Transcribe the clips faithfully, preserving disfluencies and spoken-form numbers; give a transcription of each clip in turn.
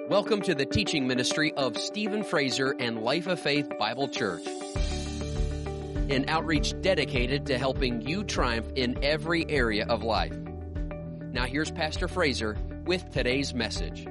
Welcome to the teaching ministry of Stephen Fraser and Life of Faith Bible Church, an outreach dedicated to helping you triumph in every area of life. Now here's Pastor Fraser with today's message.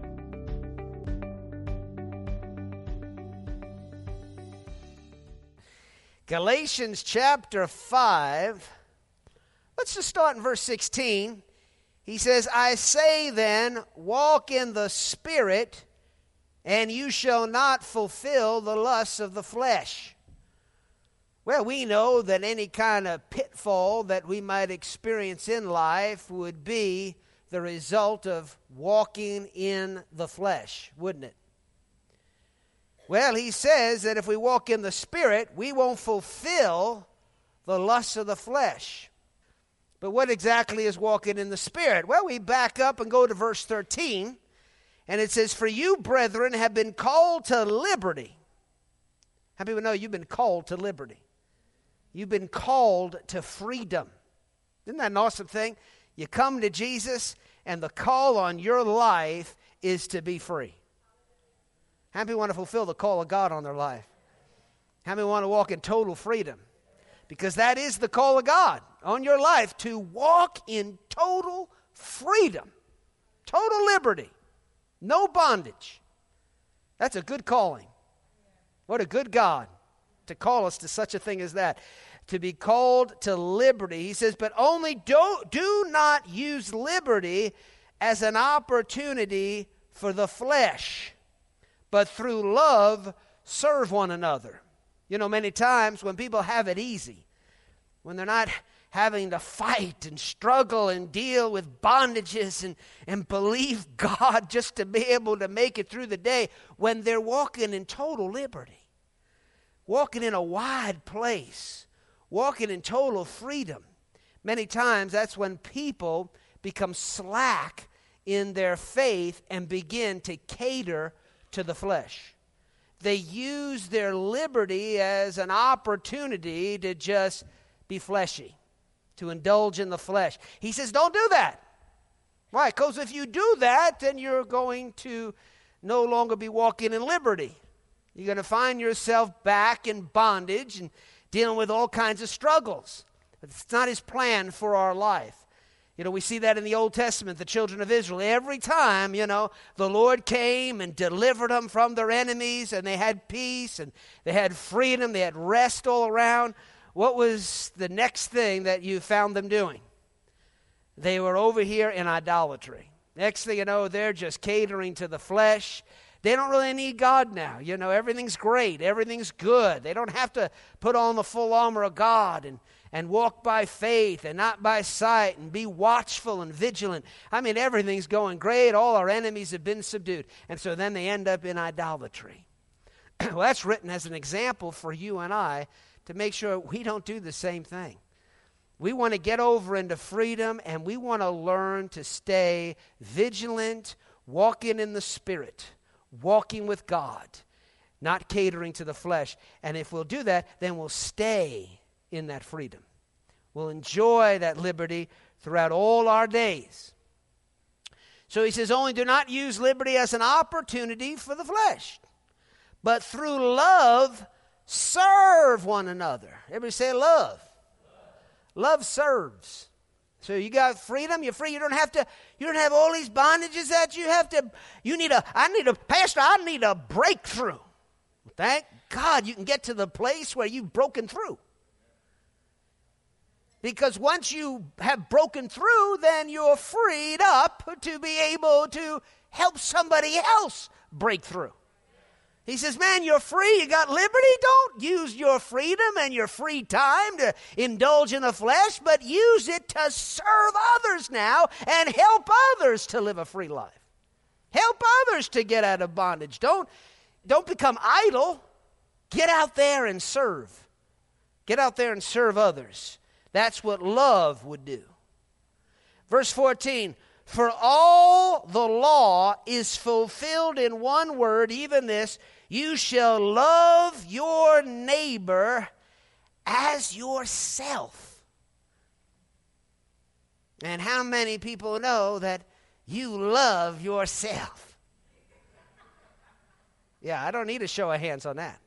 Galatians chapter five, let's just start in verse sixteen. He says, I say then, walk in the Spirit, and you shall not fulfill the lusts of the flesh. Well, we know that any kind of pitfall that we might experience in life would be the result of walking in the flesh, wouldn't it? Well, he says that if we walk in the Spirit, we won't fulfill the lusts of the flesh. But what exactly is walking in the Spirit? Well, we back up and go to verse thirteen, and it says, For you, brethren, have been called to liberty. How many people know you've been called to liberty? You've been called to freedom. Isn't that an awesome thing? You come to Jesus, and the call on your life is to be free. How many want to fulfill the call of God on their life? How many want to walk in total freedom? Because that is the call of God on your life, to walk in total freedom, total liberty, no bondage. That's a good calling. What a good God to call us to such a thing as that, to be called to liberty. He says, but only do, do not use liberty as an opportunity for the flesh, but through love serve one another. You know, many times when people have it easy, when they're not having to fight and struggle and deal with bondages and, and believe God just to be able to make it through the day, when they're walking in total liberty, walking in a wide place, walking in total freedom, many times that's when people become slack in their faith and begin to cater to the flesh. They use their liberty as an opportunity to just be fleshy, to indulge in the flesh. He says, don't do that. Why? Because if you do that, then you're going to no longer be walking in liberty. You're going to find yourself back in bondage and dealing with all kinds of struggles. It's not his plan for our life. You know, we see that in the Old Testament, the children of Israel. Every time, you know, the Lord came and delivered them from their enemies, and they had peace, and they had freedom, they had rest all around. What was the next thing that you found them doing? They were over here in idolatry. Next thing you know, they're just catering to the flesh. They don't really need God now. You know, everything's great. Everything's good. They don't have to put on the full armor of God and, and walk by faith and not by sight and be watchful and vigilant. I mean, everything's going great. All our enemies have been subdued. And so then they end up in idolatry. Well, that's written as an example for you and I to make sure we don't do the same thing. We want to get over into freedom, and we want to learn to stay vigilant, walking in the Spirit, walking with God, not catering to the flesh. And if we'll do that, then we'll stay in that freedom. We'll enjoy that liberty throughout all our days. So he says, only do not use liberty as an opportunity for the flesh, but through love serve one another. Everybody say love. Love, love serves. So you got freedom, you're free. You don't have to, you don't have all these bondages that you have to, you need a, I need a, pastor, I need a breakthrough. Thank God you can get to the place where you've broken through. Because once you have broken through, then you're freed up to be able to help somebody else break through. He says, man, you're free. You got liberty. Don't use your freedom and your free time to indulge in the flesh, but use it to serve others now and help others to live a free life. Help others to get out of bondage. Don't, don't become idle. Get out there and serve. Get out there and serve others. That's what love would do. Verse fourteen, for all the law is fulfilled in one word, even this, you shall love your neighbor as yourself. And how many people know that you love yourself? Yeah, I don't need a show of hands on that.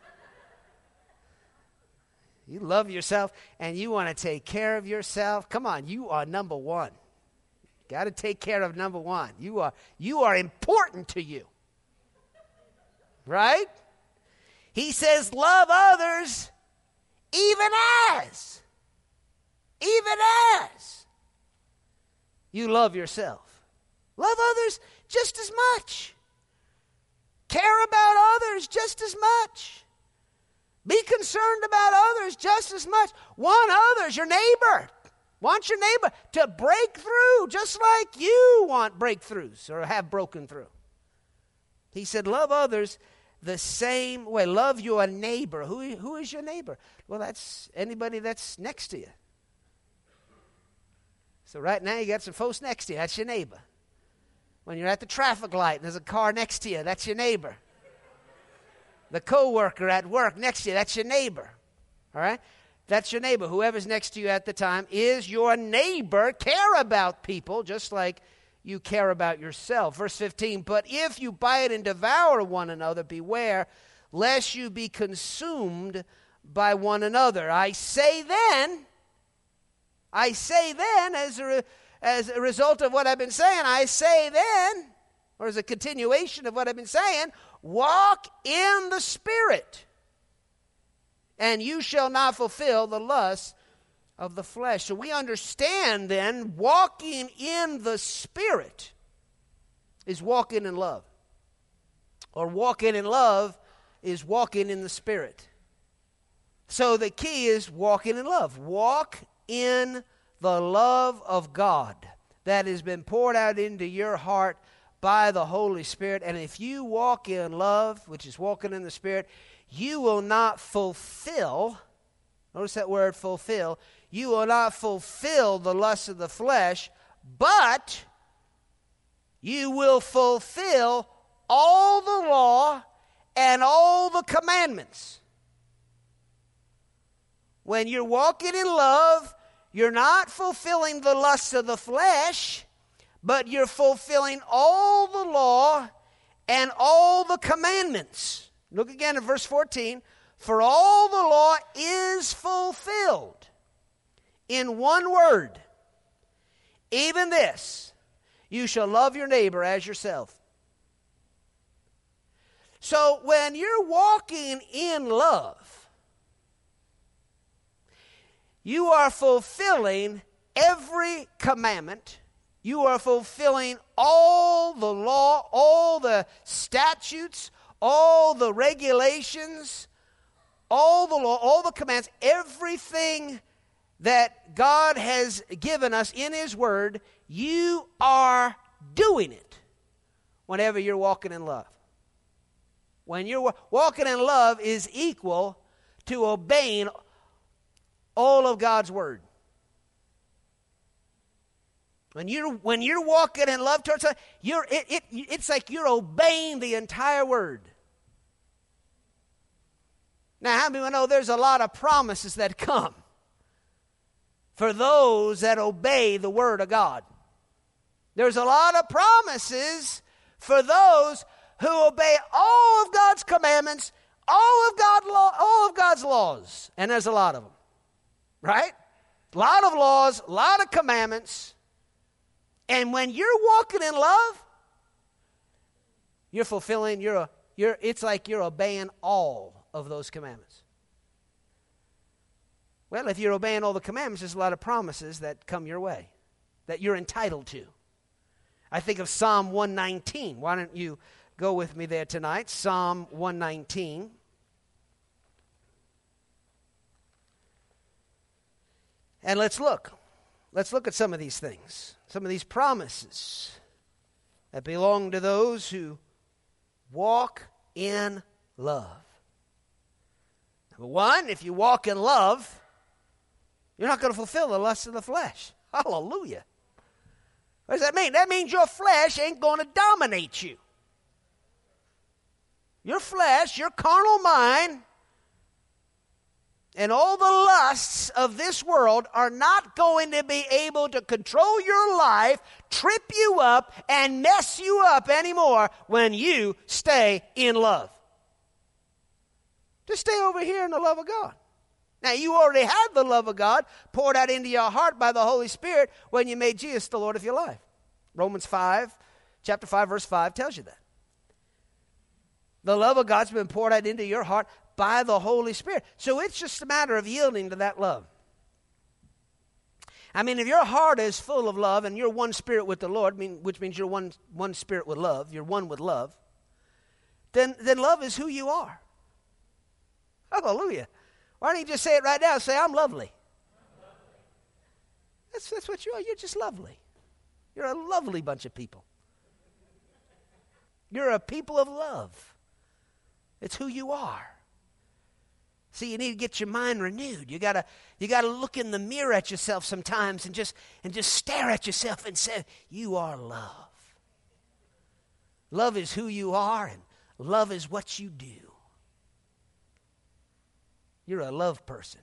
You love yourself and you want to take care of yourself. Come on, you are number one. Got to take care of number one. You are, you are important to you. Right? He says, love others even as, even as you love yourself. Love others just as much. Care about others just as much. Be concerned about others just as much. Want others, your neighbor. Want your neighbor to break through just like you want breakthroughs or have broken through. He said, love others the same way. Love your neighbor. Who, who is your neighbor? Well, that's anybody that's next to you. So right now you got some folks next to you. That's your neighbor. When you're at the traffic light and there's a car next to you, that's your neighbor. The coworker at work next to you, that's your neighbor. All right? That's your neighbor. Whoever's next to you at the time is your neighbor. Care about people just like you care about yourself. Verse fifteen, but if you bite and devour one another, beware, lest you be consumed by one another. I say then, I say then, as a, re, as a result of what I've been saying, I say then, or as a continuation of what I've been saying, walk in the Spirit, and you shall not fulfill the lust of the flesh. So we understand then, walking in the Spirit is walking in love. Or walking in love is walking in the Spirit. So the key is walking in love. Walk in the love of God that has been poured out into your heart by the Holy Spirit. And if you walk in love, which is walking in the Spirit, you will not fulfill, notice that word fulfill, you will not fulfill the lust of the flesh, but you will fulfill all the law and all the commandments. When you're walking in love, you're not fulfilling the lust of the flesh, but you're fulfilling all the law and all the commandments. Look again at verse fourteen. For all the law is fulfilled in one word, even this, you shall love your neighbor as yourself. So when you're walking in love, you are fulfilling every commandment. You are fulfilling all the law, all the statutes, all the regulations, all the law, all the commands, everything that God has given us in His Word, you are doing it whenever you're walking in love. When you're walking in love is equal to obeying all of God's Word. When you're, when you're walking in love towards God, you're, it, it, it's like you're obeying the entire Word. Now, how many know there's a lot of promises that come for those that obey the Word of God? There's a lot of promises for those who obey all of God's commandments, all of, God law, all of God's laws. And there's a lot of them, right? A lot of laws, a lot of commandments. And when you're walking in love, you're fulfilling, you're, you're, it's like you're obeying all of those commandments. Well, if you're obeying all the commandments, there's a lot of promises that come your way that you're entitled to. I think of Psalm one nineteen. Why don't you go with me there tonight? Psalm one nineteen. And let's look. Let's look at some of these things, some of these promises that belong to those who walk in love. Number one, if you walk in love, you're not going to fulfill the lust of the flesh. Hallelujah. What does that mean? That means your flesh ain't going to dominate you. Your flesh, your carnal mind, and all the lusts of this world are not going to be able to control your life, trip you up, and mess you up anymore when you stay in love. Just stay over here in the love of God. Now, you already had the love of God poured out into your heart by the Holy Spirit when you made Jesus the Lord of your life. Romans five, chapter five, verse five tells you that. The love of God's been poured out into your heart by the Holy Spirit. So it's just a matter of yielding to that love. I mean, if your heart is full of love and you're one spirit with the Lord, mean, which means you're one, one spirit with love, you're one with love, then, then love is who you are. Hallelujah. Why don't you just say it right now? Say, I'm lovely. That's, that's what you are. You're just lovely. You're a lovely bunch of people. You're a people of love. It's who you are. See, you need to get your mind renewed. You gotta, you gotta look in the mirror at yourself sometimes and just, and just stare at yourself and say, you are love. Love is who you are, and love is what you do. You're a love person.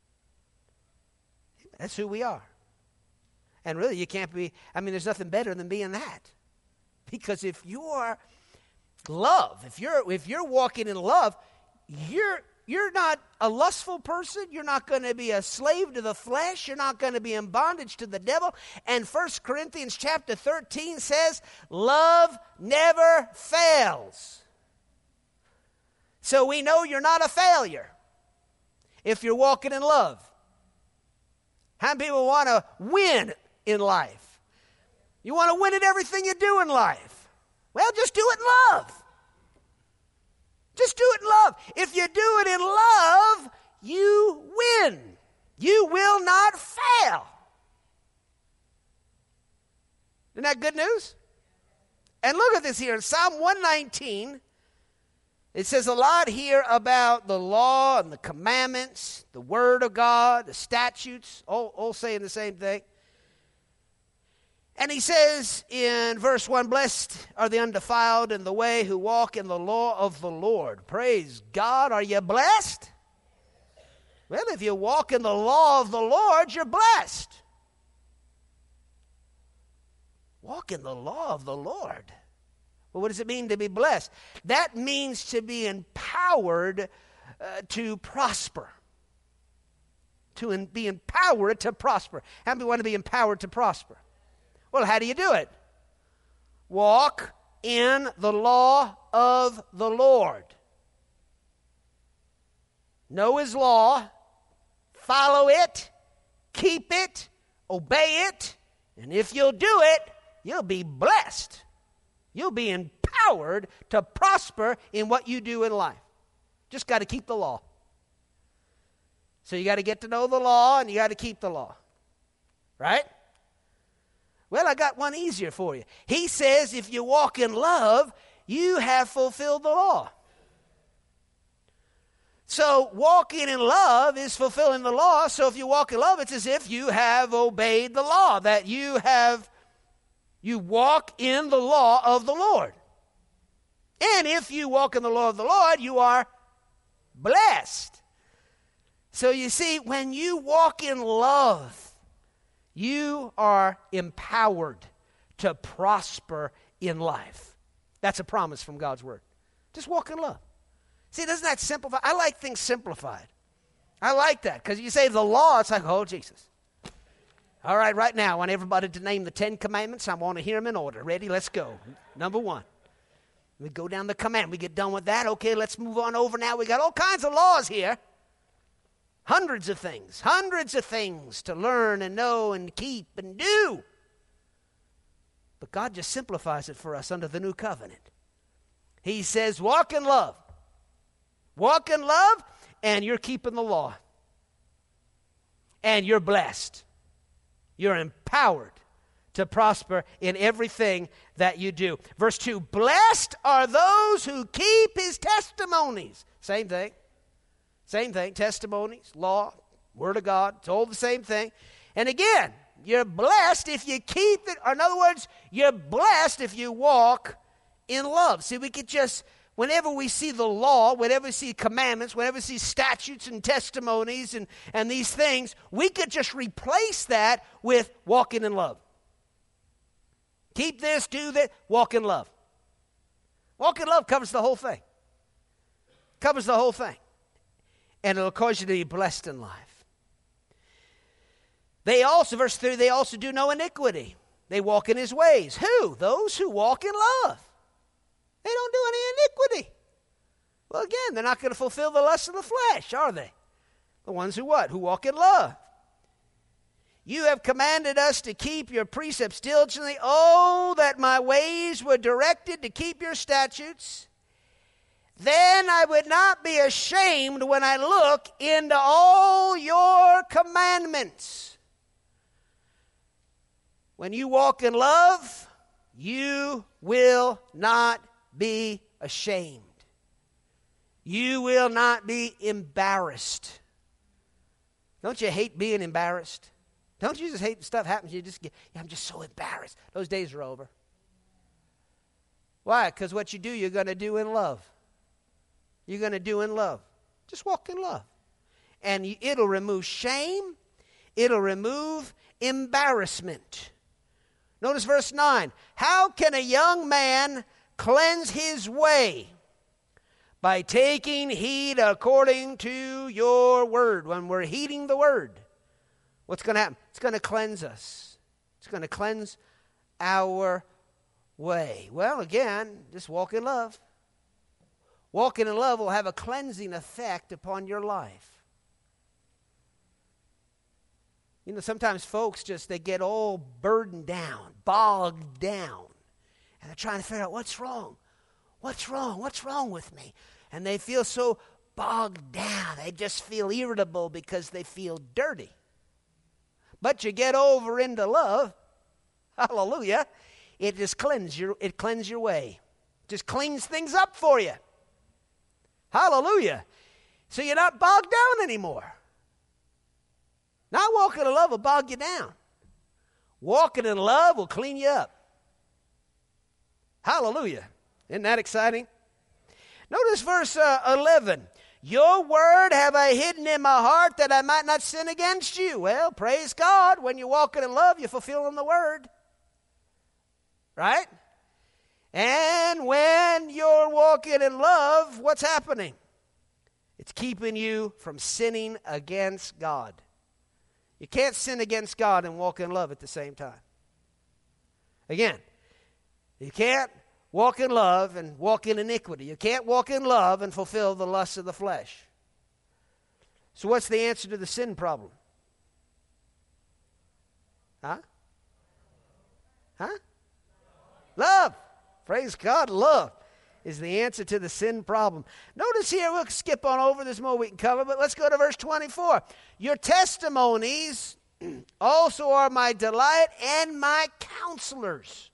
That's who we are. And really, you can't be, I mean, there's nothing better than being that. Because if you are love, if you're if you're walking in love, you're you're not a lustful person. You're not going to be a slave to the flesh. You're not going to be in bondage to the devil. And First Corinthians chapter thirteen says, love never fails. So we know you're not a failure if you're walking in love. How many people want to win in life? You want to win at everything you do in life. Well, just do it in love. Just do it in love. If you do it in love, you win. You will not fail. Isn't that good news? And look at this here in Psalm one nineteen. It says a lot here about the law and the commandments, the word of God, the statutes, all, all saying the same thing. And he says in verse one, blessed are the undefiled in the way who walk in the law of the Lord. Praise God. Are you blessed? Well, if you walk in the law of the Lord, you're blessed. Walk in the law of the Lord. Well, what does it mean to be blessed? That means to be empowered uh, to prosper. To in, be empowered to prosper. How many want to be empowered to prosper? Well, how do you do it? Walk in the law of the Lord. Know His law, follow it, keep it, obey it, and if you'll do it, you'll be blessed. You'll be empowered to prosper in what you do in life. Just got to keep the law. So you got to get to know the law and you got to keep the law. Right? Well, I got one easier for you. He says if you walk in love, you have fulfilled the law. So walking in love is fulfilling the law. So if you walk in love, it's as if you have obeyed the law, that you have You walk in the law of the Lord. And if you walk in the law of the Lord, you are blessed. So you see, when you walk in love, you are empowered to prosper in life. That's a promise from God's word. Just walk in love. See, doesn't that simplify? I like things simplified. I like that because you say the law, it's like, oh, Jesus. All right, right now, I want everybody to name the Ten Commandments. I want to hear them in order. Ready? Let's go. Number one. We go down the command. We get done with that. Okay, let's move on over now. We got all kinds of laws here. Hundreds of things. Hundreds of things to learn and know and keep and do. But God just simplifies it for us under the new covenant. He says, walk in love. Walk in love, and you're keeping the law. And you're blessed. You're empowered to prosper in everything that you do. Verse two, blessed are those who keep His testimonies. Same thing. Same thing. Testimonies, law, word of God. It's all the same thing. And again, you're blessed if you keep it. Or in other words, you're blessed if you walk in love. See, we could just, whenever we see the law, whenever we see commandments, whenever we see statutes and testimonies and, and these things, we could just replace that with walking in love. Keep this, do that, walk in love. Walk in love covers the whole thing. Covers the whole thing. And it'll cause you to be blessed in life. They also, verse three, they also do no iniquity. They walk in his ways. Who? Those who walk in love. They don't do any iniquity. Well, again, they're not going to fulfill the lust of the flesh, are they? The ones who what? Who walk in love. You have commanded us to keep your precepts diligently. Oh, that my ways were directed to keep your statutes. Then I would not be ashamed when I look into all your commandments. When you walk in love, you will not be ashamed. You will not be embarrassed. Don't you hate being embarrassed? Don't you just hate when stuff happens? You just get, yeah, I'm just so embarrassed. Those days are over. Why? Because what you do, you're going to do in love. You're going to do in love. Just walk in love. And you, it'll remove shame. It'll remove embarrassment. Notice verse nine. How can a young man cleanse his way? By taking heed according to your word. When we're heeding the word, what's going to happen? It's going to cleanse us. It's going to cleanse our way. Well, again, just walk in love. Walking in love will have a cleansing effect upon your life. You know, sometimes folks just, they get all burdened down, bogged down. And they're trying to figure out, what's wrong? What's wrong? What's wrong with me? And they feel so bogged down. They just feel irritable because they feel dirty. But you get over into love, hallelujah, it just cleans your, it cleans your way. Just cleans things up for you. Hallelujah. So you're not bogged down anymore. Not walking in love will bog you down. Walking in love will clean you up. Hallelujah. Isn't that exciting? Notice verse uh, eleven. Your word have I hidden in my heart that I might not sin against you. Well, praise God. When you're walking in love, you're fulfilling the word. Right? And when you're walking in love, what's happening? It's keeping you from sinning against God. You can't sin against God and walk in love at the same time. Again, you can't walk in love and walk in iniquity. You can't walk in love and fulfill the lusts of the flesh. So what's the answer to the sin problem? Huh? Huh? Love. Praise God, love is the answer to the sin problem. Notice here, we'll skip on over, there's more we can cover, but let's go to verse twenty-four. Your testimonies also are my delight and my counselors.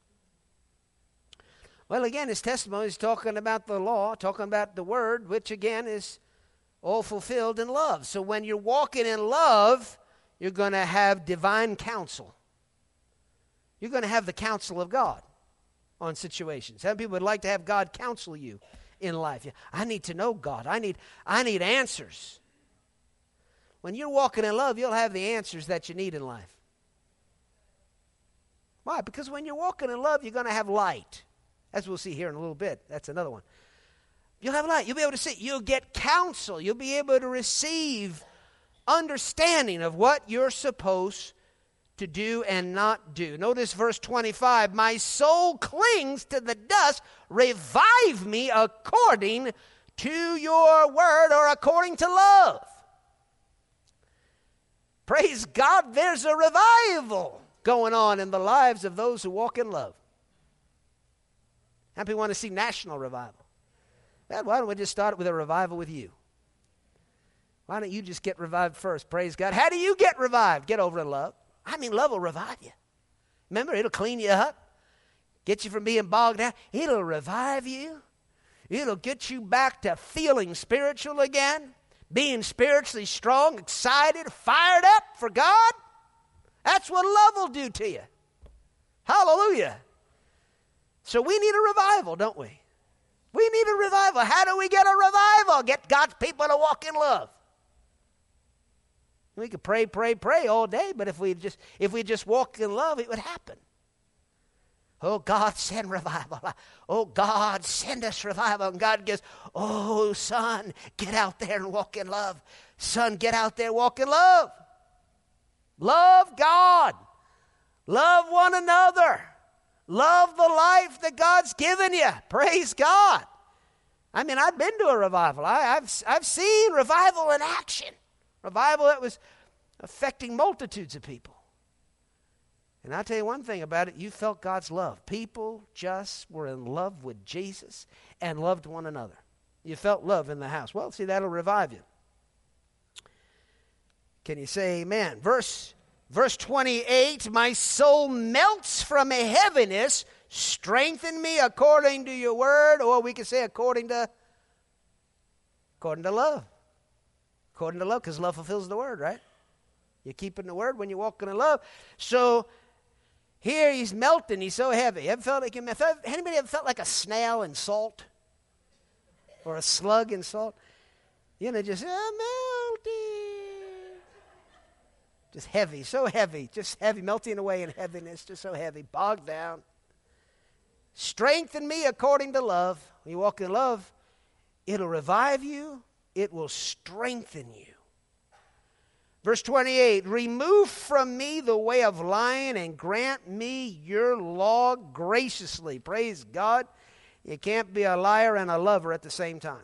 Well, again, his testimony is talking about the law, talking about the word, which again is all fulfilled in love. So when you're walking in love, you're going to have divine counsel. You're going to have the counsel of God on situations. Some people would like to have God counsel you in life. I need to know God. I need, I need answers. When you're walking in love, you'll have the answers that you need in life. Why? Because when you're walking in love, you're going to have light. As we'll see here in a little bit. That's another one. You'll have light. You'll be able to see. You'll get counsel. You'll be able to receive understanding of what you're supposed to do and not do. Notice verse twenty-five. My soul clings to the dust. Revive me according to your word, or according to love. Praise God, there's a revival going on in the lives of those who walk in love. How many want to see national revival? Well, why don't we just start with a revival with you? Why don't you just get revived first? Praise God. How do you get revived? Get over in love. I mean, love will revive you. Remember, it'll clean you up, get you from being bogged down. It'll revive you. It'll get you back to feeling spiritual again, being spiritually strong, excited, fired up for God. That's what love will do to you. Hallelujah. So we need a revival, don't we? We need a revival. How do we get a revival? Get God's people to walk in love. We could pray, pray, pray all day, but if we just if we just walk in love, it would happen. Oh, God, send revival. Oh, God, send us revival. And God goes, oh, son, get out there and walk in love. Son, get out there and walk in love. Love God. Love one another. Love the life that God's given you. Praise God. I mean, I've been to a revival. I, I've, I've seen revival in action. Revival that was affecting multitudes of people. And I'll tell you one thing about it. You felt God's love. People just were in love with Jesus and loved one another. You felt love in the house. Well, see, that'll revive you. Can you say amen? Verse, verse twenty-eight, my soul melts from a heaviness. Strengthen me according to your word. Or we could say according to, according to love. According to love, because love fulfills the word, right? You're keeping the word when you're walking in love. So here he's melting. He's so heavy. Ever felt like him? Anybody ever felt like a snail in salt? Or a slug in salt? You know, just oh, melting. Just heavy, so heavy. Just heavy, melting away in heaviness. Just so heavy, bogged down. Strengthen me according to love. When you walk in love, it'll revive you. It will strengthen you. Verse twenty-eight, remove from me the way of lying and grant me your law graciously. Praise God. You can't be a liar and a lover at the same time.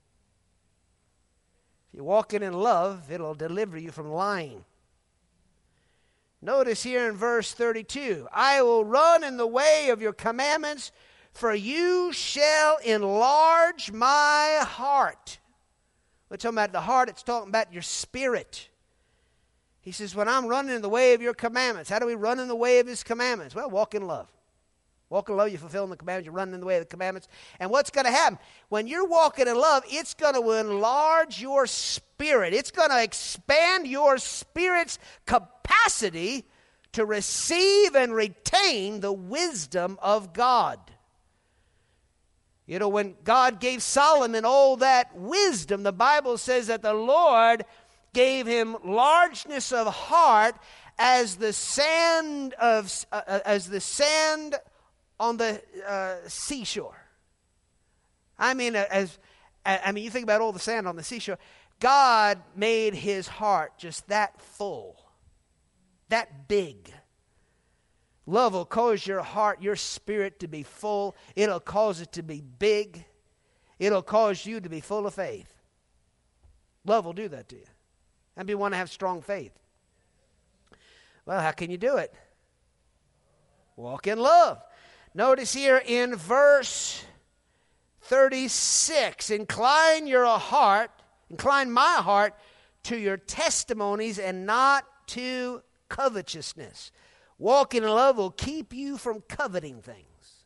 If you're walking in love, it'll deliver you from lying. Notice here in verse thirty-two, I will run in the way of your commandments, for you shall enlarge my heart. We're talking about the heart, it's talking about your spirit. He says, when I'm running in the way of your commandments, how do we run in the way of his commandments? Well, walk in love. Walk in love, you're fulfilling the commandments, you're running in the way of the commandments. And what's going to happen? When you're walking in love, it's going to enlarge your spirit. It's going to expand your spirit's capacity to receive and retain the wisdom of God. You know, when God gave Solomon all that wisdom, the Bible says that the Lord gave him largeness of heart as the sand of uh, as the sand on the uh, seashore. I mean, as I mean, you think about all the sand on the seashore. God made his heart just that full, that big. Love will cause your heart, your spirit to be full. It'll cause it to be big. It'll cause you to be full of faith. Love will do that to you. And we want to have strong faith. Well, how can you do it? Walk in love. Notice here in verse thirty-six, incline your heart, incline my heart to your testimonies and not to covetousness. Walking in love will keep you from coveting things.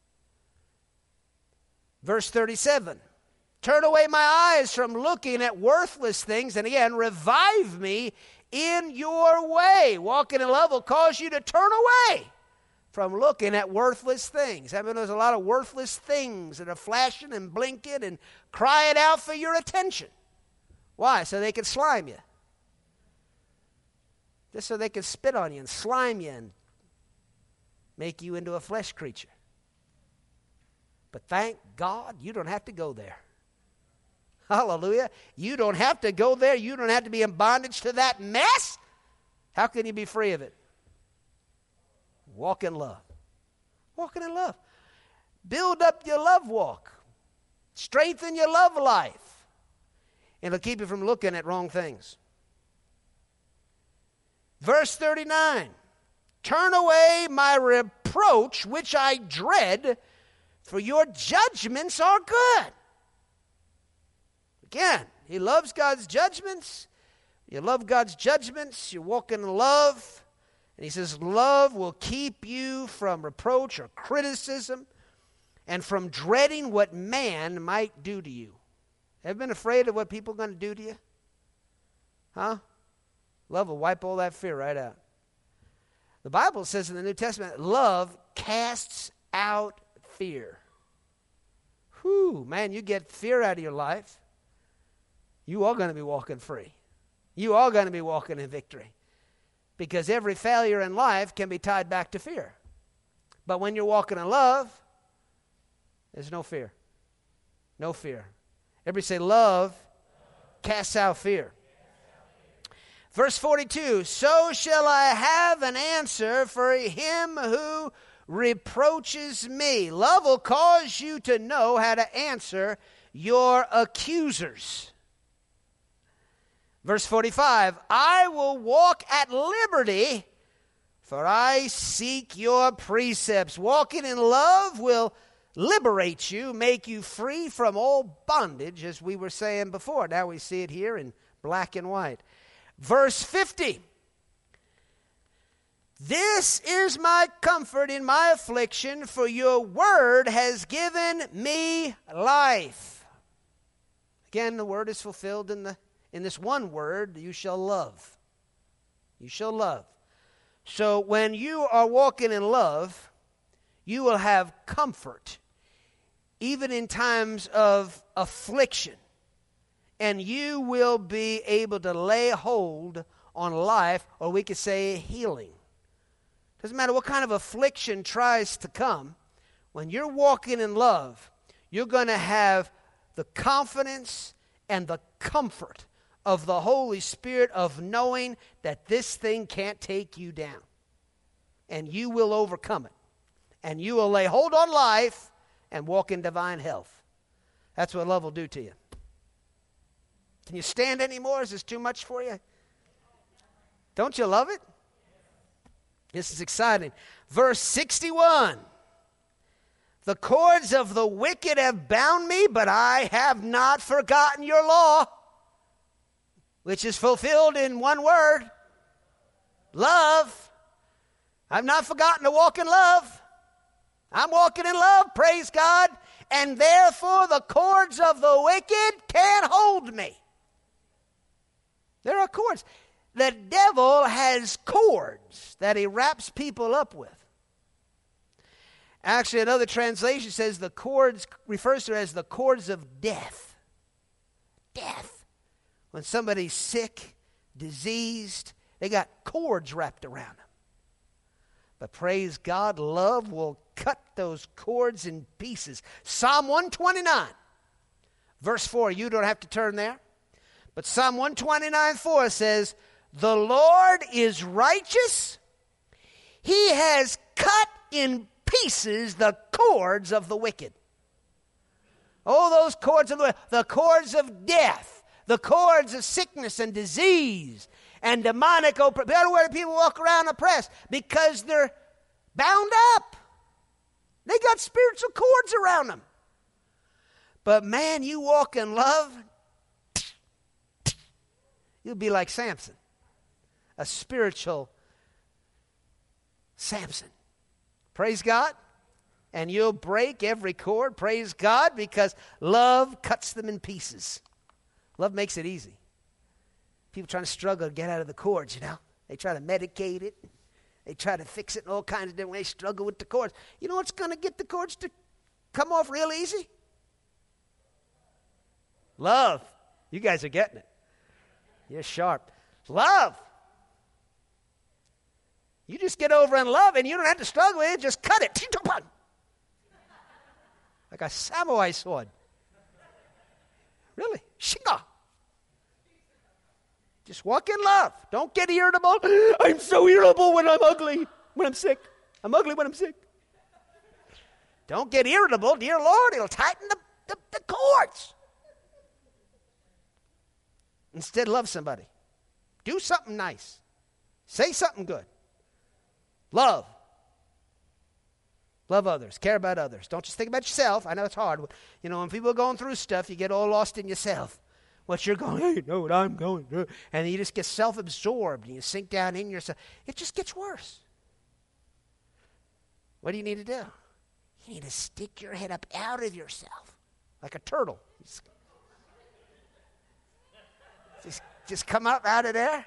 Verse thirty-seven. Turn away my eyes from looking at worthless things, and again, revive me in your way. Walking in love will cause you to turn away from looking at worthless things. I mean, there's a lot of worthless things that are flashing and blinking and crying out for your attention. Why? So they can slime you. Just so they can spit on you and slime you and make you into a flesh creature. But thank God you don't have to go there. Hallelujah. You don't have to go there. You don't have to be in bondage to that mess. How can you be free of it? Walk in love. Walking in love. Build up your love walk. Strengthen your love life. And it'll keep you from looking at wrong things. Verse thirty-nine. Turn away my reproach, which I dread, for your judgments are good. Again, he loves God's judgments. You love God's judgments. You walk in love. And he says, love will keep you from reproach or criticism and from dreading what man might do to you. Have you been afraid of what people are going to do to you? Huh? Love will wipe all that fear right out. The Bible says in the New Testament, love casts out fear. whew, man, you get fear out of your life, you are going to be walking free. You are going to be walking in victory. Because every failure in life can be tied back to fear. But when you're walking in love, there's no fear. No fear. Everybody say, love casts out fear. Verse forty-two, so shall I have an answer for him who reproaches me. Love will cause you to know how to answer your accusers. Verse forty-five, I will walk at liberty, for I seek your precepts. Walking in love will liberate you, make you free from all bondage, as we were saying before. Now we see it here in black and white. Verse fifty, this is my comfort in my affliction, for your word has given me life. Again, the word is fulfilled in the in this one word, you shall love. You shall love. So when you are walking in love, you will have comfort, even in times of affliction. And you will be able to lay hold on life, or we could say healing. Doesn't matter what kind of affliction tries to come. When you're walking in love, you're going to have the confidence and the comfort of the Holy Spirit of knowing that this thing can't take you down. And you will overcome it. And you will lay hold on life and walk in divine health. That's what love will do to you. Can you stand anymore? Is this too much for you? Don't you love it? This is exciting. Verse sixty-one. The cords of the wicked have bound me, but I have not forgotten your law, which is fulfilled in one word, love. I've not forgotten to walk in love. I'm walking in love, praise God, and therefore the cords of the wicked can't hold me. There are cords. The devil has cords that he wraps people up with. Actually, another translation says the cords, refers to it as the cords of death. Death. When somebody's sick, diseased, they got cords wrapped around them. But praise God, love will cut those cords in pieces. Psalm one twenty-nine, verse four, you don't have to turn there. But Psalm one twenty-nine, four says, the Lord is righteous. He has cut in pieces the cords of the wicked. Oh, those cords of the the cords of death, the cords of sickness and disease and demonic oppression. Better where people walk around oppressed because they're bound up. They got spiritual cords around them. But man, you walk in love, you'll be like Samson, a spiritual Samson. Praise God. And you'll break every cord, praise God, because love cuts them in pieces. Love makes it easy. People trying to struggle to get out of the cords, you know. They try to medicate it. They try to fix it in all kinds of different ways, struggle with the cords. You know what's going to get the cords to come off real easy? Love. You guys are getting it. You're sharp. Love. You just get over in love and you don't have to struggle with it. Just cut it. Like a samurai sword. Really? Shinga. Just walk in love. Don't get irritable. I'm so irritable when I'm ugly, when I'm sick. I'm ugly when I'm sick. Don't get irritable. Dear Lord, it'll tighten the, the, the cords. Instead, love somebody. Do something nice. Say something good. Love. Love others. Care about others. Don't just think about yourself. I know it's hard. You know, when people are going through stuff, you get all lost in yourself. What you're going, hey, you know what I'm going through. And you just get self-absorbed and you sink down in yourself. It just gets worse. What do you need to do? You need to stick your head up out of yourself like a turtle. Just, just, just come up out of there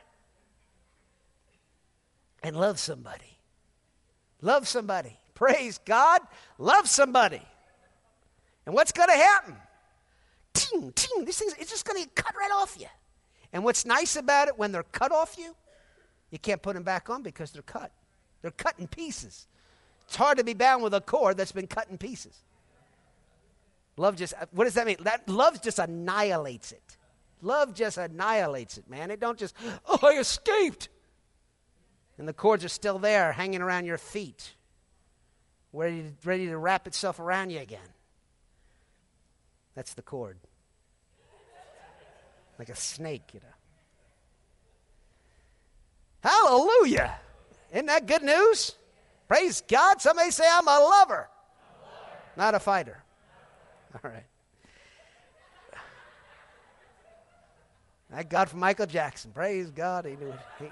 and love somebody. Love somebody. Praise God. Love somebody. And what's going to happen? Ting, ting, these things, it's just going to cut right off you. And what's nice about it, when they're cut off you, you can't put them back on because they're cut. They're cut in pieces. It's hard to be bound with a cord that's been cut in pieces. Love just, what does that mean? That love just annihilates it. Love just annihilates it, man. It don't just, oh, I escaped. And the cords are still there, hanging around your feet, ready to, ready to wrap itself around you again. That's the cord. Like a snake, you know. Hallelujah. Isn't that good news? Praise God. Somebody say, I'm a lover, I'm a lover. Not a fighter. All right. Thank God for Michael Jackson. Praise God. He knew it. He,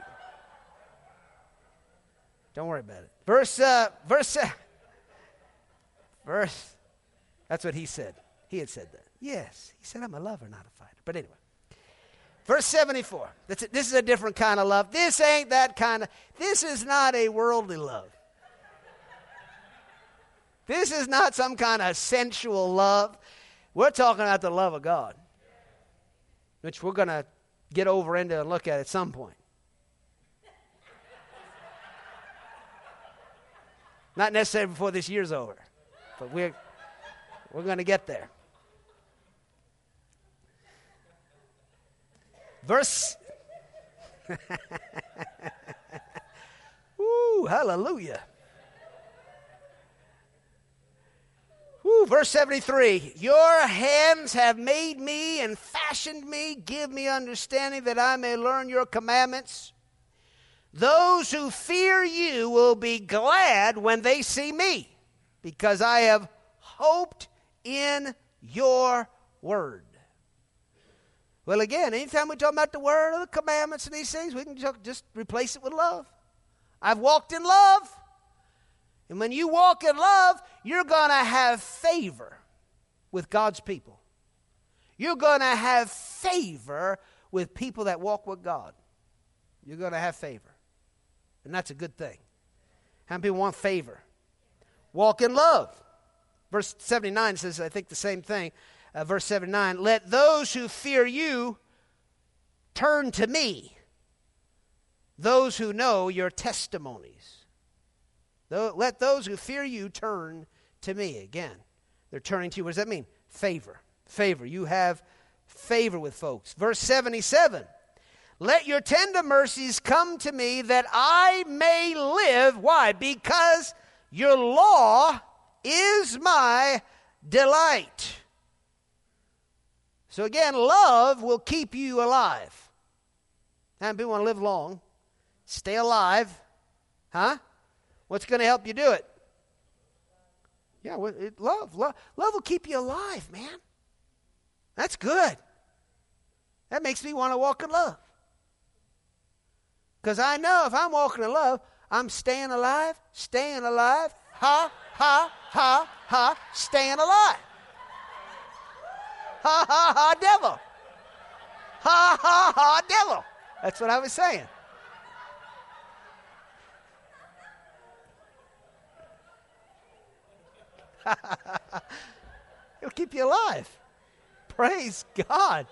don't worry about it. Verse, uh, verse, uh, verse, that's what he said. He had said that. Yes. He said, I'm a lover, not a fighter. But anyway. Verse seventy-four. That's a, this is a different kind of love. This ain't that kind of, this is not a worldly love. This is not some kind of sensual love. We're talking about the love of God, which we're going to get over into and look at at some point. Not necessarily before this year's over, but we're, we're going to get there. Verse, Woo, hallelujah. Woo, verse seventy-three, your hands have made me and fashioned me. Give me understanding that I may learn your commandments. Those who fear you will be glad when they see me, because I have hoped in your word. Well, again, anytime we talk about the word or the commandments and these things, we can just replace it with love. I've walked in love. And when you walk in love, you're going to have favor with God's people. You're going to have favor with people that walk with God. You're going to have favor. And that's a good thing. How many people want favor? Walk in love. Verse seventy-nine says, I think the same thing. Uh, verse seventy-nine, let those who fear you turn to me, those who know your testimonies. Let those who fear you turn to me. Again, they're turning to you. What does that mean? Favor. Favor. You have favor with folks. Verse seventy-seven, let your tender mercies come to me that I may live. Why? Because your law is my delight. So again, love will keep you alive. How many people want to live long? Stay alive. Huh? What's going to help you do it? Yeah, well, it, love, love. Love will keep you alive, man. That's good. That makes me want to walk in love. Because I know if I'm walking in love, I'm staying alive, staying alive, ha, ha, ha, ha, staying alive. Ha, ha, ha, devil. Ha, ha, ha, devil. That's what I was saying. It'll keep you alive. Praise God.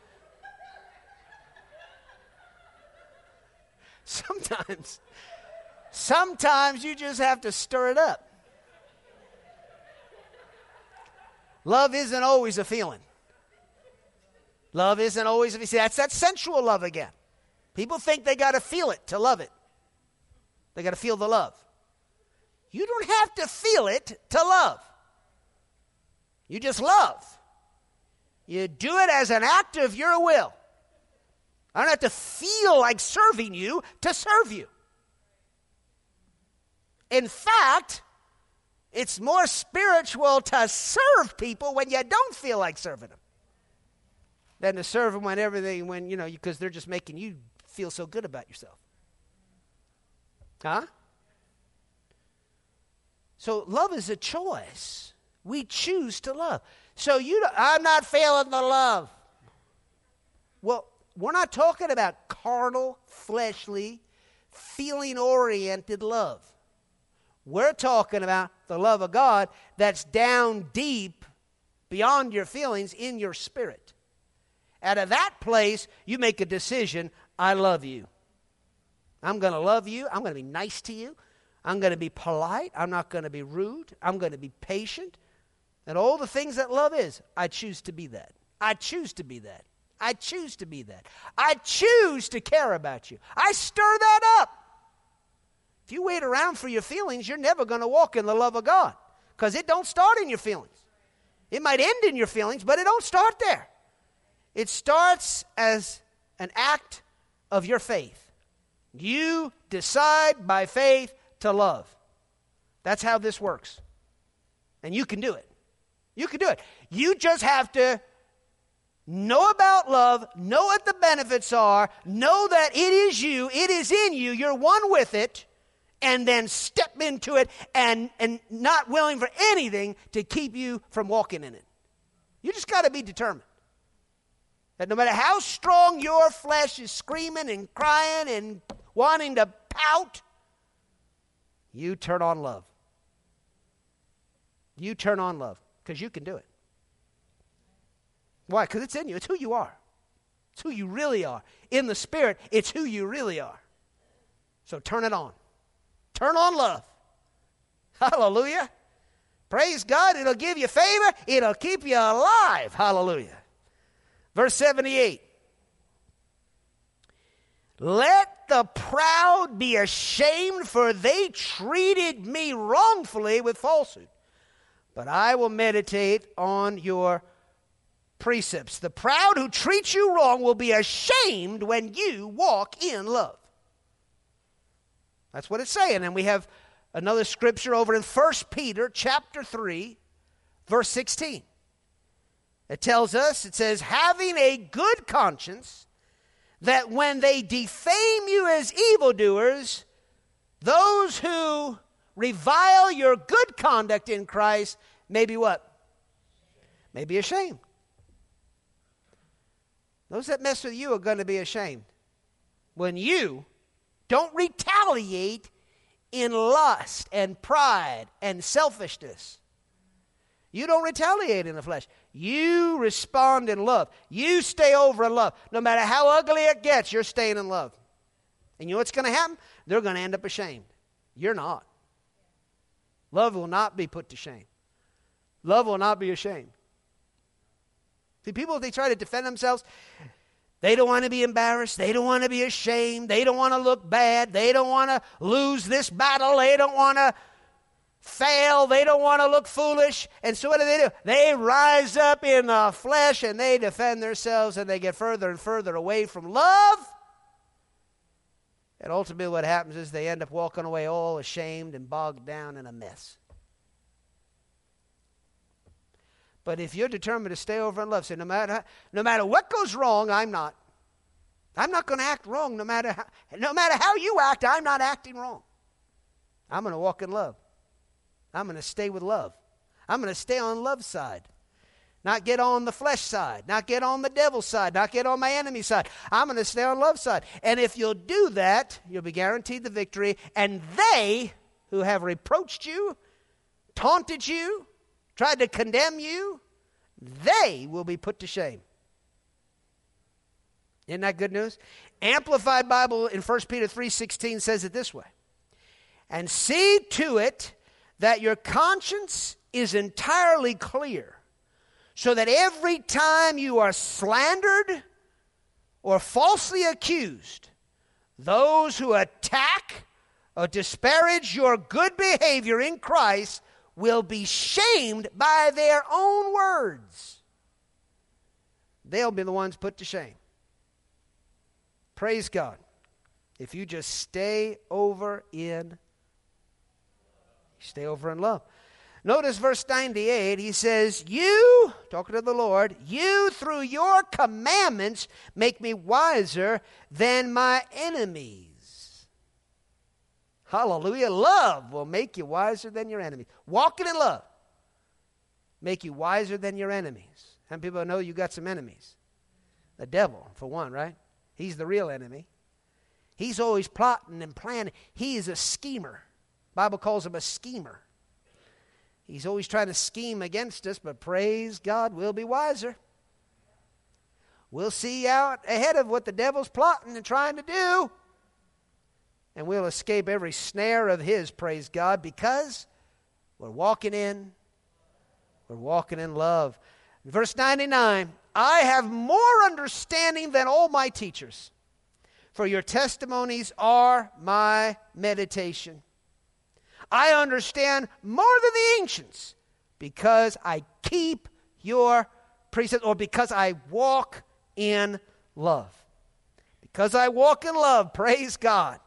Sometimes, sometimes you just have to stir it up. Love isn't always a feeling. Love isn't always a feeling. See, that's that sensual love again. People think they got to feel it to love it. They got to feel the love. You don't have to feel it to love. You just love. You do it as an act of your will. I don't have to feel like serving you to serve you. In fact, it's more spiritual to serve people when you don't feel like serving them than to serve them when everything, when, you know, because they're just making you feel so good about yourself. Huh? So love is a choice. We choose to love. So you, don't, I'm not failing the love. Well, we're not talking about carnal, fleshly, feeling-oriented love. We're talking about the love of God that's down deep beyond your feelings in your spirit. Out of that place, you make a decision, I love you. I'm going to love you. I'm going to be nice to you. I'm going to be polite. I'm not going to be rude. I'm going to be patient. And all the things that love is, I choose to be that. I choose to be that. I choose to be that. I choose to care about you. I stir that up. If you wait around for your feelings, you're never going to walk in the love of God, because it don't start in your feelings. It might end in your feelings, but it don't start there. It starts as an act of your faith. You decide by faith to love. That's how this works. And you can do it. You can do it. You just have to know about love, know what the benefits are, know that it is you, it is in you, you're one with it, and then step into it and, and not willing for anything to keep you from walking in it. You just got to be determined. That no matter how strong your flesh is screaming and crying and wanting to pout, you turn on love. You turn on love, because you can do it. Why? Because it's in you. It's who you are. It's who you really are. In the Spirit, it's who you really are. So turn it on. Turn on love. Hallelujah. Praise God. It'll give you favor. It'll keep you alive. Hallelujah. Verse seventy-eight. Let the proud be ashamed, for they treated me wrongfully with falsehood. But I will meditate on your precepts. The proud who treat you wrong will be ashamed when you walk in love. That's what it's saying. And we have another scripture over in First Peter chapter three, verse sixteen. It tells us, it says, having a good conscience, that when they defame you as evildoers, those who revile your good conduct in Christ may be what? May be ashamed. Those that mess with you are going to be ashamed when you don't retaliate in lust and pride and selfishness. You don't retaliate in the flesh. You respond in love. You stay over in love. No matter how ugly it gets, you're staying in love. And you know what's going to happen? They're going to end up ashamed. You're not. Love will not be put to shame. Love will not be ashamed. See, people, if they try to defend themselves, they don't want to be embarrassed. They don't want to be ashamed. They don't want to look bad. They don't want to lose this battle. They don't want to fail. They don't want to look foolish. And so what do they do? They rise up in the flesh and they defend themselves, and they get further and further away from love. And ultimately what happens is they end up walking away all ashamed and bogged down in a mess. But if you're determined to stay over in love, say, no matter, no matter what goes wrong, I'm not. I'm not going to act wrong no matter how, no matter how you act, I'm not acting wrong. I'm going to walk in love. I'm going to stay with love. I'm going to stay on love's side. Not get on the flesh side. Not get on the devil's side. Not get on my enemy's side. I'm going to stay on love's side. And if you'll do that, you'll be guaranteed the victory. And they who have reproached you, taunted you, tried to condemn you, they will be put to shame. Isn't that good news? Amplified Bible in First Peter three sixteen says it this way. And see to it that your conscience is entirely clear, so that every time you are slandered or falsely accused, those who attack or disparage your good behavior in Christ will be shamed by their own words. They'll be the ones put to shame. Praise God. If you just stay over in, stay over in love. Notice verse ninety-eight, he says, you, talking to the Lord, you through your commandments make me wiser than my enemies. Hallelujah. Love will make you wiser than your enemies. Walking in love make you wiser than your enemies. How many people know you got some enemies? The devil, for one, right? He's the real enemy. He's always plotting and planning. He is a schemer. The Bible calls him a schemer. He's always trying to scheme against us, but praise God, we'll be wiser. We'll see out ahead of what the devil's plotting and trying to do. And we'll escape every snare of his, praise God, because we're walking in, we're walking in love. Verse ninety-nine, I have more understanding than all my teachers, for your testimonies are my meditation. I understand more than the ancients, because I keep your precepts, or because I walk in love. Because I walk in love, praise God.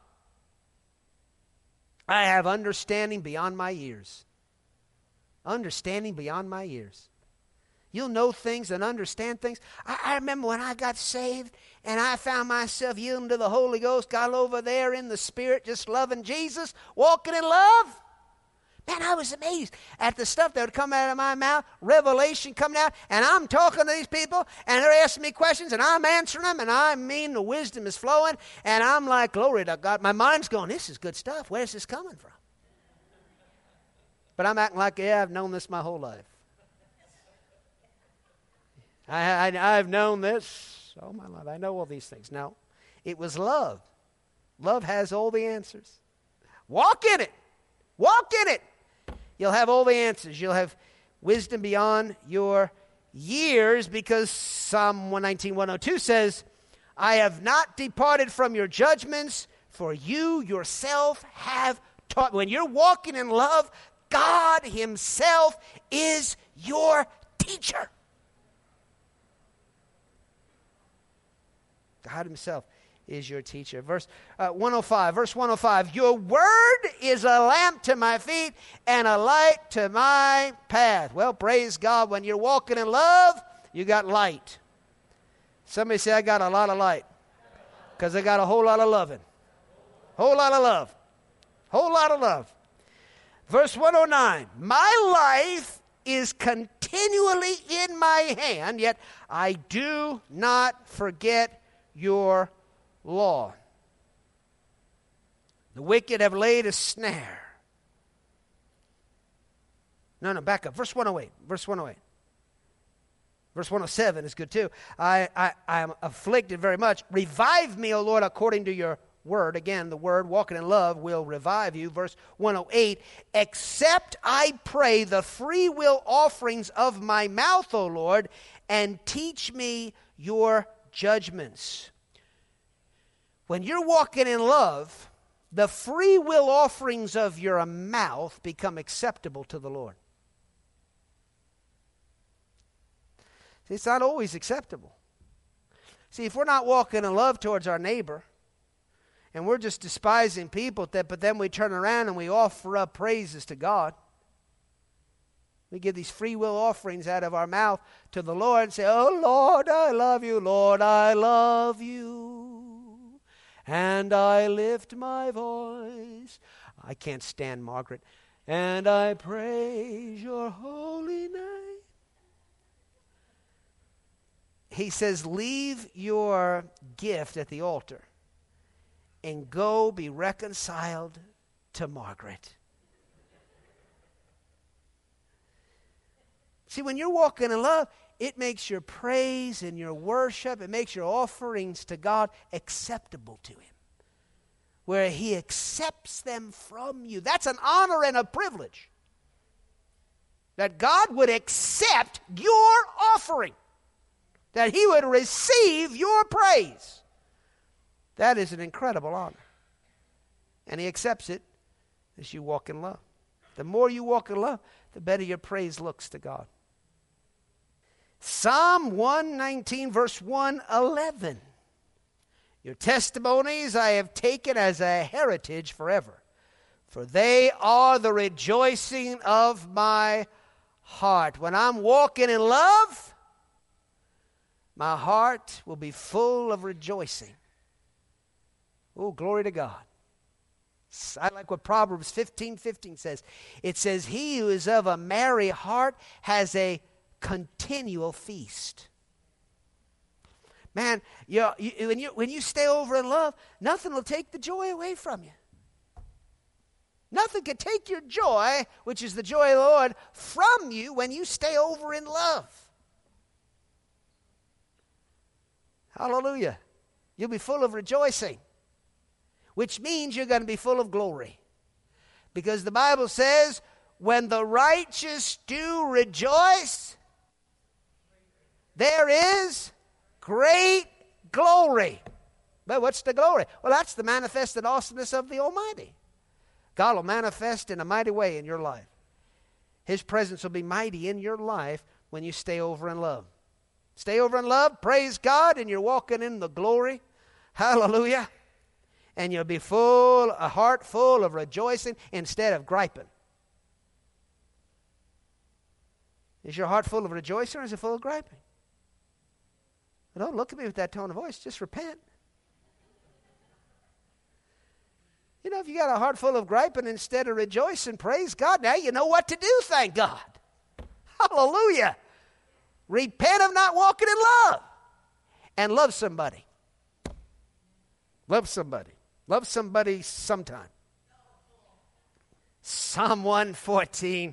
I have understanding beyond my years. Understanding beyond my years. You'll know things and understand things. I, I remember when I got saved and I found myself yielding to the Holy Ghost, got over there in the Spirit, just loving Jesus, walking in love. Man, I was amazed at the stuff that would come out of my mouth, revelation coming out, and I'm talking to these people, and they're asking me questions, and I'm answering them, and I mean the wisdom is flowing, and I'm like, glory to God. My mind's going, this is good stuff. Where's this coming from? But I'm acting like, yeah, I've known this my whole life. I, I, I've known this all my life. I know all these things. No, it was love. Love has all the answers. Walk in it. Walk in it. You'll have all the answers. You'll have wisdom beyond your years, because Psalm one nineteen, one oh two says, I have not departed from your judgments, for you yourself have taught. When you're walking in love, God himself is your teacher. God himself is your teacher. Verse uh, one oh five, verse one oh five, your word is a lamp to my feet and a light to my path. Well, praise God, when you're walking in love, you got light. Somebody say, I got a lot of light, because I got a whole lot of loving. Whole lot of love. Whole lot of love. Verse one oh nine, my life is continually in my hand, yet I do not forget your law. The wicked have laid a snare. No, no, back up. Verse one oh eight. Verse one oh eight. Verse one oh seven is good too. I, I, I am afflicted very much. Revive me, O Lord, according to your word. Again, the word, walking in love, will revive you. Verse one oh eight. Accept, I pray, the free will offerings of my mouth, O Lord, and teach me your judgments. When you're walking in love, the free will offerings of your mouth become acceptable to the Lord. See, it's not always acceptable. See, if we're not walking in love towards our neighbor, and we're just despising people, that, but then we turn around and we offer up praises to God. We give these free will offerings out of our mouth to the Lord and say, oh, Lord, I love you. Lord, I love you. And I lift my voice. I can't stand Margaret. And I praise your holy name. He says, leave your gift at the altar and go be reconciled to Margaret. See, when you're walking in love, it makes your praise and your worship, it makes your offerings to God acceptable to him, where he accepts them from you. That's an honor and a privilege, that God would accept your offering, that he would receive your praise. That is an incredible honor. And he accepts it as you walk in love. The more you walk in love, the better your praise looks to God. Psalm one nineteen, verse one eleven. Your testimonies I have taken as a heritage forever, for they are the rejoicing of my heart. When I'm walking in love, my heart will be full of rejoicing. Oh, glory to God. I like what Proverbs fifteen fifteen says. It says, he who is of a merry heart has a continual feast. Man, you, you, when, you, when you stay over in love, nothing will take the joy away from you. Nothing can take your joy, which is the joy of the Lord, from you when you stay over in love. Hallelujah. You'll be full of rejoicing, which means you're going to be full of glory. Because the Bible says, when the righteous do rejoice, there is great glory. But what's the glory? Well, that's the manifested awesomeness of the Almighty. God will manifest in a mighty way in your life. His presence will be mighty in your life when you stay over in love. Stay over in love, praise God, and you're walking in the glory. Hallelujah. And you'll be full, a heart full of rejoicing instead of griping. Is your heart full of rejoicing or is it full of griping? Well, don't look at me with that tone of voice. Just repent. You know, if you got a heart full of griping instead of rejoicing, praise God. Now you know what to do, thank God. Hallelujah. Repent of not walking in love. And love somebody. Love somebody. Love somebody sometime. Psalm one fourteen.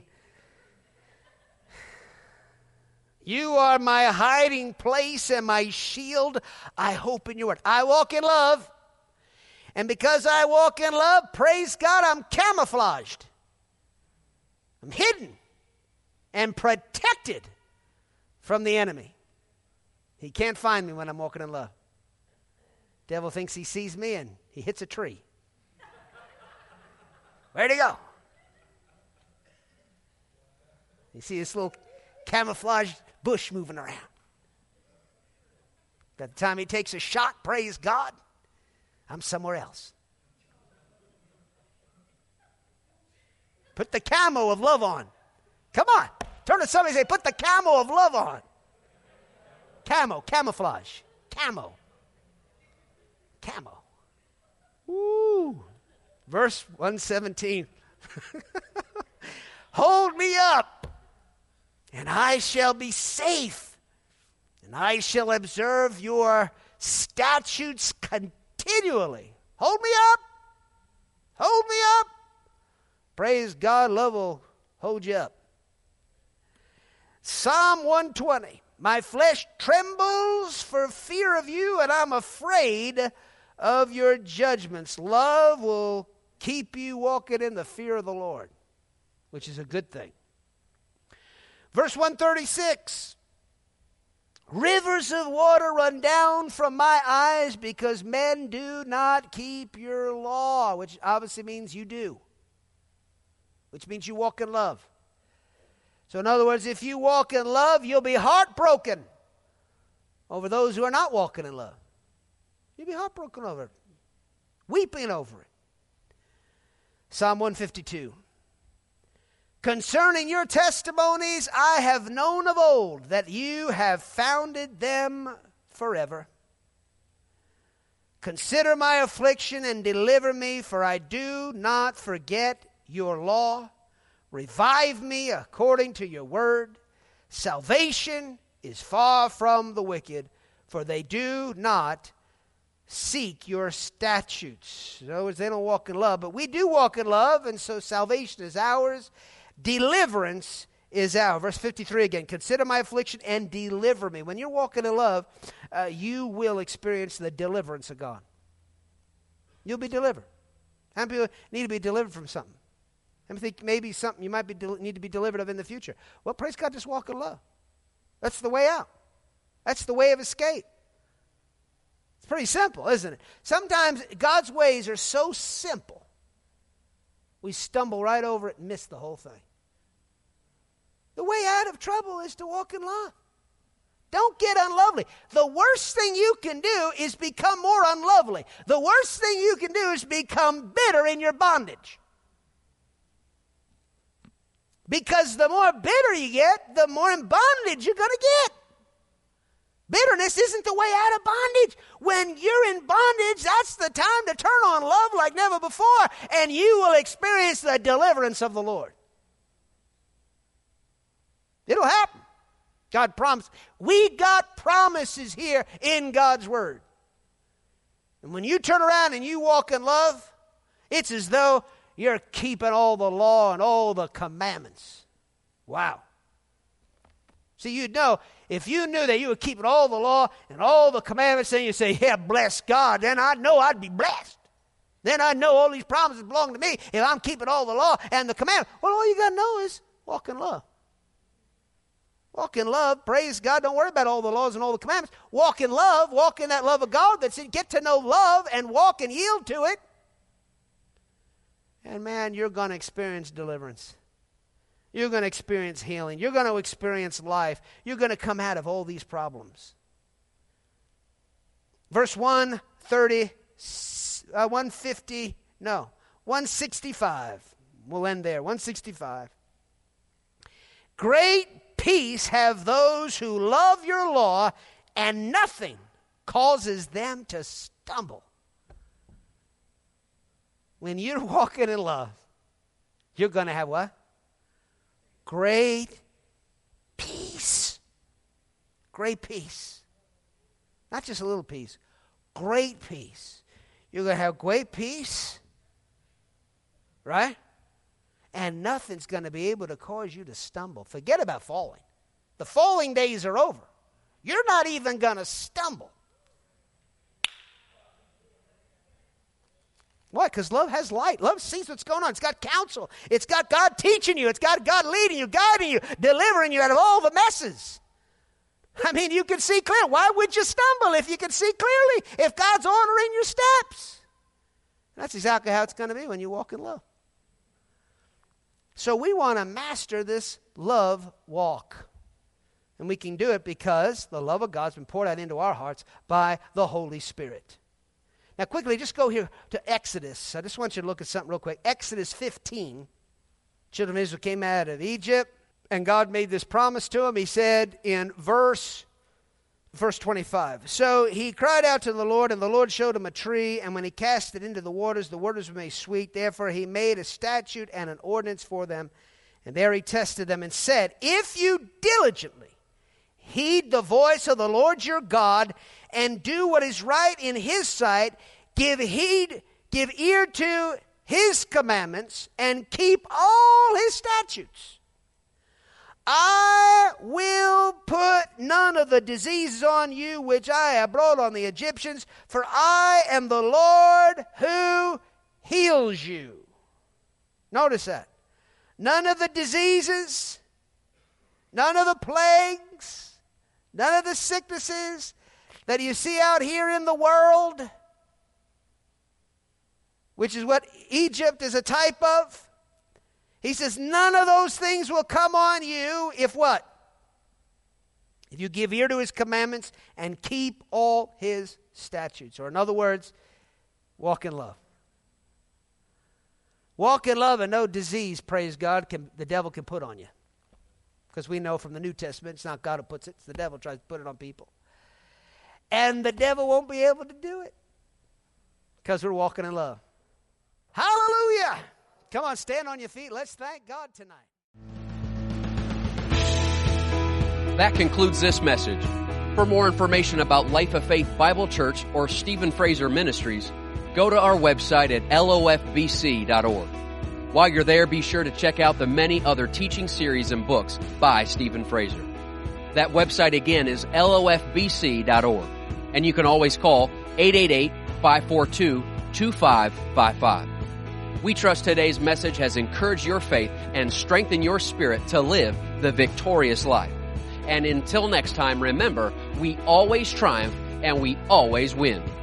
You are my hiding place and my shield. I hope in your word. I walk in love. And because I walk in love, praise God, I'm camouflaged. I'm hidden and protected from the enemy. He can't find me when I'm walking in love. Devil thinks he sees me and he hits a tree. Where'd he go? You see this little camouflaged bush moving around. By the time he takes a shot, praise God, I'm somewhere else. Put the camo of love on. Come on. Turn to somebody and say, put the camo of love on. Camo, camouflage. Camo. Camo. Woo. Verse one seventeen. Hold me up, and I shall be safe, and I shall observe your statutes continually. Hold me up. Hold me up. Praise God, love will hold you up. Psalm one twenty. My flesh trembles for fear of you, and I'm afraid of your judgments. Love will keep you walking in the fear of the Lord, which is a good thing. Verse one thirty-six. Rivers of water run down from my eyes because men do not keep your law, which obviously means you do, which means you walk in love. So in other words, if you walk in love, you'll be heartbroken over those who are not walking in love. You'll be heartbroken over it, weeping over it. Psalm one fifty-two. Concerning your testimonies, I have known of old that you have founded them forever. Consider my affliction and deliver me, for I do not forget your law. Revive me according to your word. Salvation is far from the wicked, for they do not seek your statutes. In other words, they don't walk in love, but we do walk in love, and so salvation is ours. Deliverance is ours. Verse fifty-three again. Consider my affliction and deliver me. When you're walking in love, uh, you will experience the deliverance of God. You'll be delivered. How many people need to be delivered from something? How many think maybe something you might be del- need to be delivered of in the future? Well, praise God, just walk in love. That's the way out. That's the way of escape. It's pretty simple, isn't it? Sometimes God's ways are so simple, we stumble right over it and miss the whole thing. The way out of trouble is to walk in love. Don't get unlovely. The worst thing you can do is become more unlovely. The worst thing you can do is become bitter in your bondage. Because the more bitter you get, the more in bondage you're going to get. Bitterness isn't the way out of bondage. When you're in bondage, that's the time to turn on love like never before, and you will experience the deliverance of the Lord. It'll happen. God promised. We got promises here in God's word. And when you turn around and you walk in love, it's as though you're keeping all the law and all the commandments. Wow. See, you'd know, if you knew that you were keeping all the law and all the commandments, then you say, yeah, bless God, then I know I'd be blessed. Then I know all these promises belong to me if I'm keeping all the law and the commandments. Well, all you got to know is walk in love. Walk in love. Praise God. Don't worry about all the laws and all the commandments. Walk in love. Walk in that love of God. That's it. Get to know love and walk and yield to it. And man, you're going to experience deliverance. You're going to experience healing. You're going to experience life. You're going to come out of all these problems. Verse one thirty, uh, one fifty, no, one sixty-five. We'll end there. one sixty-five. Great peace have those who love your law, and nothing causes them to stumble. When you're walking in love, you're going to have what? Great peace. Great peace. Not just a little peace. Great peace. You're going to have great peace. Right? And nothing's going to be able to cause you to stumble. Forget about falling. The falling days are over. You're not even going to stumble. Why? Because love has light. Love sees what's going on. It's got counsel. It's got God teaching you. It's got God leading you, guiding you, delivering you out of all the messes. I mean, you can see clearly. Why would you stumble if you can see clearly? If God's ordering your steps. That's exactly how it's going to be when you walk in love. So we want to master this love walk. And we can do it because the love of God's been poured out into our hearts by the Holy Spirit. Now quickly, just go here to Exodus. I just want you to look at something real quick. Exodus fifteen. Children of Israel came out of Egypt, and God made this promise to them. He said in verse, verse twenty-five, so he cried out to the Lord, and the Lord showed him a tree, and when he cast it into the waters, the waters were made sweet. Therefore he made a statute and an ordinance for them, and there he tested them and said, if you diligently heed the voice of the Lord your God, and do what is right in his sight, give heed, give ear to his commandments, and keep all his statutes, I will put none of the diseases on you which I have brought on the Egyptians, for I am the Lord who heals you. Notice that. None of the diseases, none of the plagues, none of the sicknesses that you see out here in the world, which is what Egypt is a type of. He says, none of those things will come on you if what? If you give ear to his commandments and keep all his statutes. Or in other words, walk in love. Walk in love and no disease, praise God, can, the devil can put on you. Because we know from the New Testament, it's not God who puts it, it's the devil tries to put it on people. And the devil won't be able to do it because we're walking in love. Hallelujah! Come on, stand on your feet. Let's thank God tonight. That concludes this message. For more information about Life of Faith Bible Church or Stephen Fraser Ministries, go to our website at L O F B C dot org. While you're there, be sure to check out the many other teaching series and books by Stephen Fraser. That website again is L O F B C dot org. And you can always call eight eight eight, five four two, two five five five. We trust today's message has encouraged your faith and strengthened your spirit to live the victorious life. And until next time, remember, we always triumph and we always win.